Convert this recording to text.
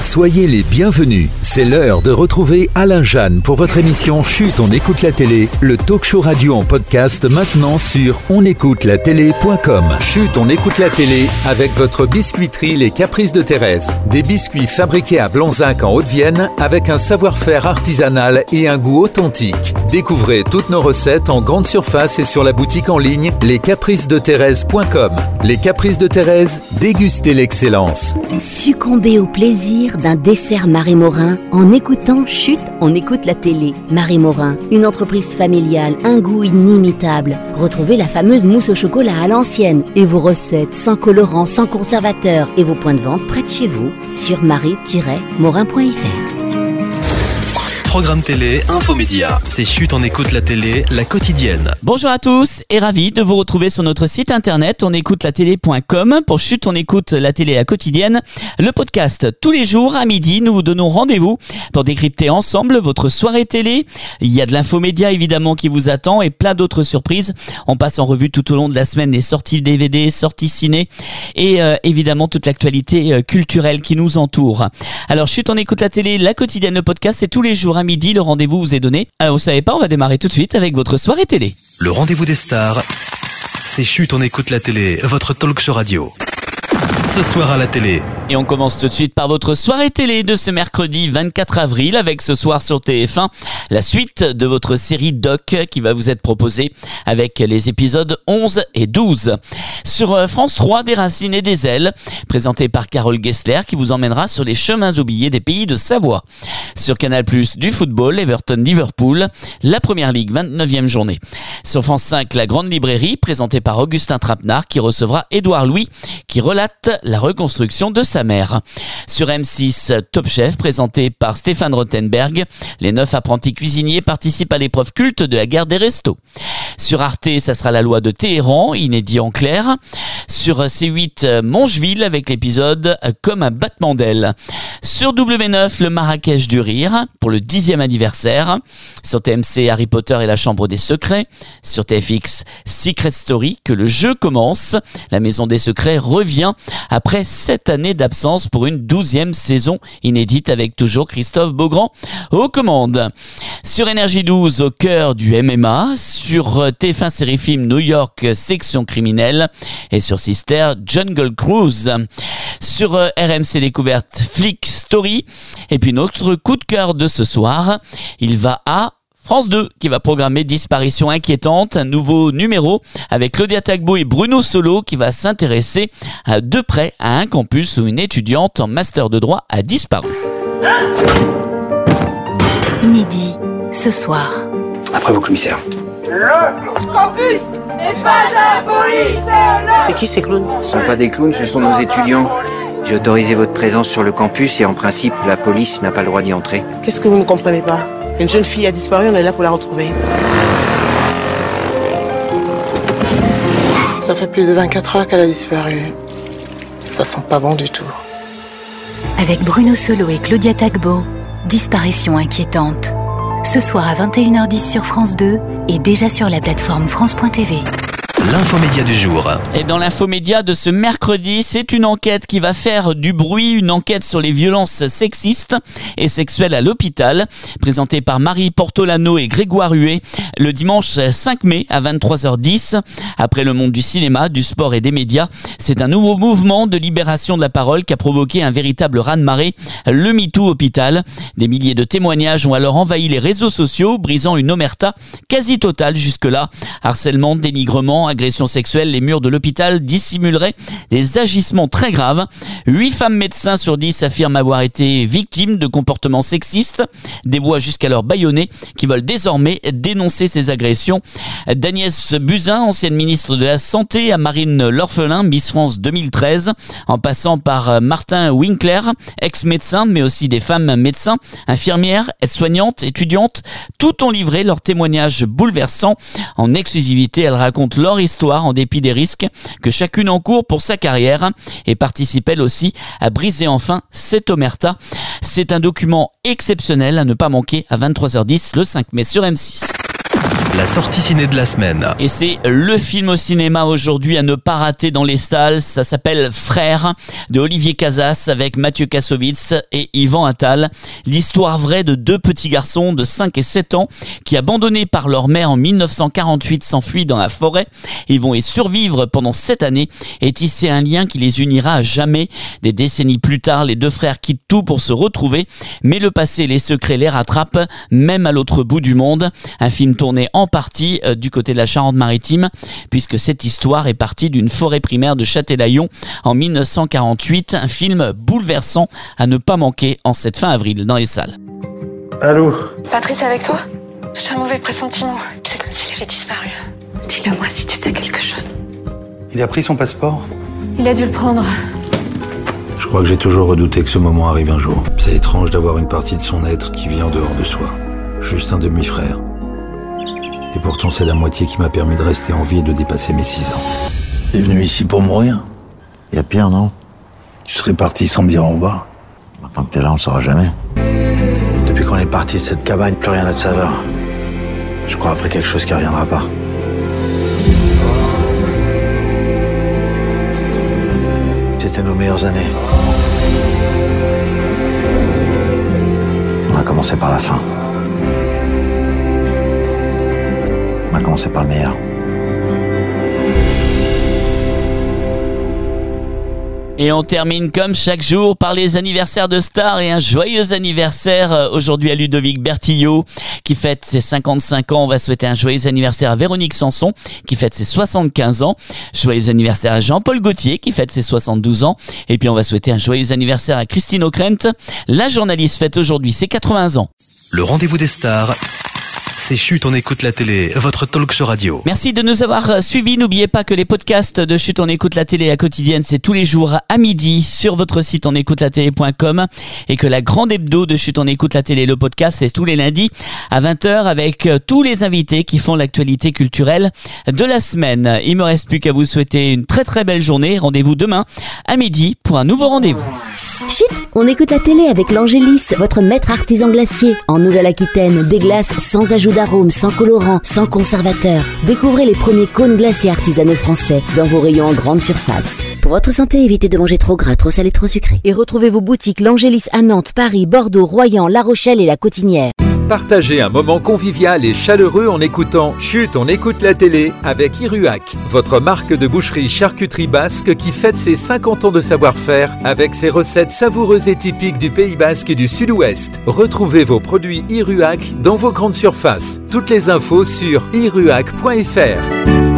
Soyez les bienvenus. C'est l'heure de retrouver Alain Jeanne pour votre émission Chut, on écoute la télé, le talk show radio en podcast maintenant sur onécoutelatélé.com. Chut, on écoute la télé avec votre biscuiterie Les Caprices de Thérèse. Des biscuits fabriqués à Blanzac en Haute-Vienne avec un savoir-faire artisanal et un goût authentique. Découvrez toutes nos recettes en grande surface et sur la boutique en ligne lescapricesdethérèse.com. Les Caprices de Thérèse, dégustez l'excellence. Succombez au plaisir d'un dessert Marie Morin en écoutant Chut, on écoute la télé. Marie Morin, une entreprise familiale, un goût inimitable. Retrouvez la fameuse mousse au chocolat à l'ancienne et vos recettes sans colorant, sans conservateur et vos points de vente près de chez vous sur marie-morin.fr. Programme télé, infomédia. C'est Chut, on écoute la télé, la quotidienne. Bonjour à tous et ravi de vous retrouver sur notre site internet onécoutelatélé.com pour Chut, on écoute la télé la quotidienne. Le podcast tous les jours à midi, nous vous donnons rendez-vous pour décrypter ensemble votre soirée télé. Il y a de l'infomédia évidemment qui vous attend et plein d'autres surprises. On passe en revue tout au long de la semaine les sorties DVD, sorties ciné et évidemment toute l'actualité culturelle qui nous entoure. Alors Chut, on écoute la télé, la quotidienne, le podcast, c'est tous les jours à midi, le rendez-vous vous est donné. Alors vous savez pas, on va démarrer tout de suite avec votre soirée télé. Le rendez-vous des stars, c'est Chut, on écoute la télé, votre talk show radio. Ce soir à la télé. Et on commence tout de suite par votre soirée télé de ce mercredi 24 avril avec ce soir sur TF1 la suite de votre série Doc qui va vous être proposée avec les épisodes 11 et 12. Sur France 3, Des racines et des ailes, présenté par Carole Gessler qui vous emmènera sur les chemins oubliés des pays de Savoie. Sur Canal+, du football, Everton-Liverpool, la Première Ligue, 29e journée. Sur France 5, La Grande Librairie, présentée par Augustin Trapenard qui recevra Édouard Louis qui relate la reconstruction de sa mère. Sur M6, Top Chef, présenté par Stéphane Rothenberg. Les 9 apprentis cuisiniers participent à l'épreuve culte de la guerre des restos. Sur Arte, ça sera La Loi de Téhéran, inédit en clair. Sur C8, Mongeville, avec l'épisode Comme un battement d'aile. Sur W9, Le Marrakech du Rire, pour le 10e anniversaire. Sur TMC, Harry Potter et la Chambre des Secrets. Sur TFX, Secret Story, que le jeu commence. La Maison des Secrets revient après 7 années d'absence pour une 12e saison inédite avec toujours Christophe Beaugrand aux commandes. Sur Énergie 12, au cœur du MMA. Sur TF1 Série Film New York, Section criminelle. Et sur Sister, Jungle Cruise. Sur RMC Découverte, Flick Story. Et puis notre coup de cœur de ce soir, il va à France 2 qui va programmer Disparition inquiétante, un nouveau numéro avec Claudia Tagbo et Bruno Solo qui va s'intéresser de près à un campus où une étudiante en master de droit a disparu. Inédit, ce soir. Après vous, commissaire. Le campus n'est pas la police. C'est qui ces clowns? Ce ne sont pas des clowns, ce sont nos étudiants. J'ai autorisé votre présence sur le campus et en principe, la police n'a pas le droit d'y entrer. Qu'est-ce que vous ne comprenez pas? Une jeune fille a disparu, on est là pour la retrouver. Ça fait plus de 24 heures qu'elle a disparu. Ça sent pas bon du tout. Avec Bruno Solo et Claudia Tagbo, Disparition inquiétante. Ce soir à 21h10 sur France 2 et déjà sur la plateforme France.tv. L'infomédia du jour. Et dans l'infomédia de ce mercredi, c'est une enquête qui va faire du bruit, une enquête sur les violences sexistes et sexuelles à l'hôpital, présentée par Marie Portolano et Grégoire Huet, le dimanche 5 mai à 23h10. Après le monde du cinéma, du sport et des médias, c'est un nouveau mouvement de libération de la parole qui a provoqué un véritable raz-de-marée, le MeToo Hôpital. Des milliers de témoignages ont alors envahi les réseaux sociaux, brisant une omerta quasi totale jusque-là. Harcèlement, dénigrement, agression sexuelle, les murs de l'hôpital dissimuleraient des agissements très graves. 8 femmes médecins sur 10 affirment avoir été victimes de comportements sexistes, des voix jusqu'alors bâillonnées qui veulent désormais dénoncer ces agressions. D'Agnès Buzyn, ancienne ministre de la Santé, à Marine L'Orphelin, Miss France 2013, en passant par Martin Winkler, ex-médecin, mais aussi des femmes médecins, infirmières, aides-soignantes, étudiantes, tout ont livré leurs témoignages bouleversants. En exclusivité, elles racontent leur histoire en dépit des risques que chacune encourt pour sa carrière et participe elle aussi à briser enfin cette omerta. C'est un document exceptionnel à ne pas manquer à 23h10 le 5 mai sur M6. La sortie ciné de la semaine. Et c'est le film au cinéma aujourd'hui à ne pas rater dans les salles. Ça s'appelle Frères de Olivier Casas avec Mathieu Kassovitz et Yvan Attal. L'histoire vraie de deux petits garçons de 5 et 7 ans qui, abandonnés par leur mère en 1948, s'enfuient dans la forêt. Ils vont y survivre pendant 7 années et tisser un lien qui les unira à jamais. Des décennies plus tard, les deux frères quittent tout pour se retrouver, mais le passé et les secrets les rattrapent, même à l'autre bout du monde. Un film tourné en partie du côté de la Charente-Maritime, puisque cette histoire est partie d'une forêt primaire de Châtelaillon en 1948. Un film bouleversant à ne pas manquer en cette fin avril dans les salles. Allô ? Patrice, avec toi ? J'ai un mauvais pressentiment. C'est comme s'il avait disparu. Dis-le-moi si tu sais quelque chose. Il a pris son passeport ? Il a dû le prendre. Je crois que j'ai toujours redouté que ce moment arrive un jour. C'est étrange d'avoir une partie de son être qui vit en dehors de soi. Juste un demi-frère. Et pourtant, c'est la moitié qui m'a permis de rester en vie et de dépasser mes 6 ans. T'es venu ici pour mourir ? Y a pire, non ? Tu serais parti sans me dire au revoir. Tant que t'es là, on le saura jamais. Depuis qu'on est parti de cette cabane, plus rien n'a de saveur. Je crois après quelque chose qui reviendra pas. C'était nos meilleures années. On a commencé par la fin. On a commencé par le meilleur. Et on termine comme chaque jour par les anniversaires de stars et un joyeux anniversaire aujourd'hui à Ludovic Bertillot qui fête ses 55 ans. On va souhaiter un joyeux anniversaire à Véronique Sanson qui fête ses 75 ans. Joyeux anniversaire à Jean-Paul Gaultier qui fête ses 72 ans. Et puis on va souhaiter un joyeux anniversaire à Christine O'Krent. La journaliste fête aujourd'hui ses 80 ans. Le rendez-vous des stars. C'est Chut, on écoute la télé, votre talk show radio. Merci de nous avoir suivis. N'oubliez pas que les podcasts de Chut, on écoute la télé à quotidienne, c'est tous les jours à midi sur votre site onécoutelatélé.com et que la grande hebdo de Chut, on écoute la télé, le podcast, c'est tous les lundis à 20h avec tous les invités qui font l'actualité culturelle de la semaine. Il me reste plus qu'à vous souhaiter une très très belle journée. Rendez-vous demain à midi pour un nouveau rendez-vous. Chut, on écoute la télé avec l'Angélis, votre maître artisan glacier. En Nouvelle-Aquitaine, des glaces sans ajout d'arôme, sans colorant, sans conservateur. Découvrez les premiers cônes glacés artisanaux français dans vos rayons en grande surface. Pour votre santé, évitez de manger trop gras, trop salé, trop sucré. Et retrouvez vos boutiques l'Angélis à Nantes, Paris, Bordeaux, Royan, La Rochelle et La Cotinière. Partagez un moment convivial et chaleureux en écoutant Chut, on écoute la télé avec Iruhac, votre marque de boucherie charcuterie basque qui fête ses 50 ans de savoir-faire avec ses recettes savoureuses et typiques du Pays Basque et du Sud-Ouest. Retrouvez vos produits Iruhac dans vos grandes surfaces. Toutes les infos sur iruhac.fr.